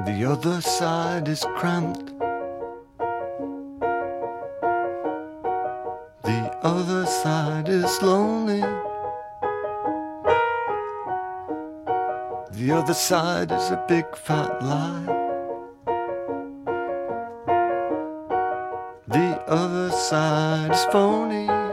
The other side is cramped. The other side is lonely. The other side is a big fat lie. The other side is phony.